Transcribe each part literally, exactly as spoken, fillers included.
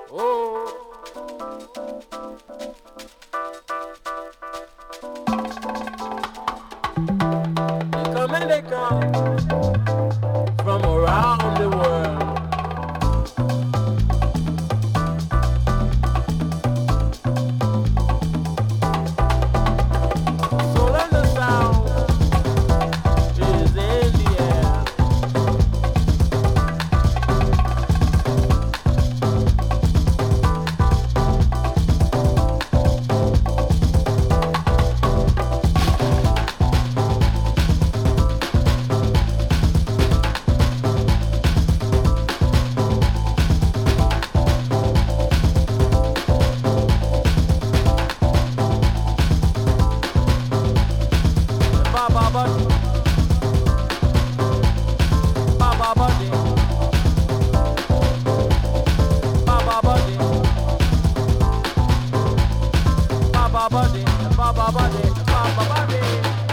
Oh, they come and they come from around the world. Soul and the sound is in the air. Baba body, Baba body, Baba body, Baba body, Baba body, Baba body.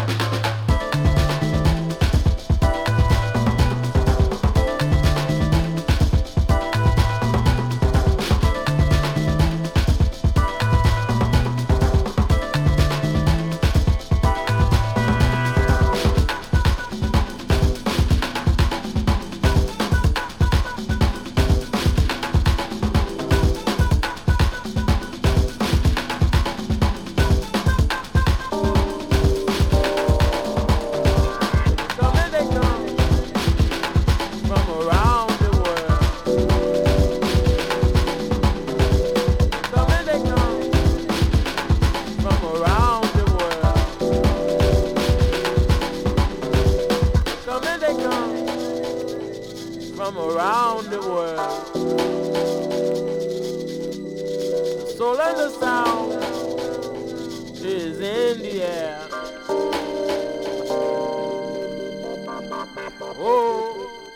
Come and they come from around the world. Come and they come from around the world. Come and they come from around the world. The soul and the sound is in the air. Oh.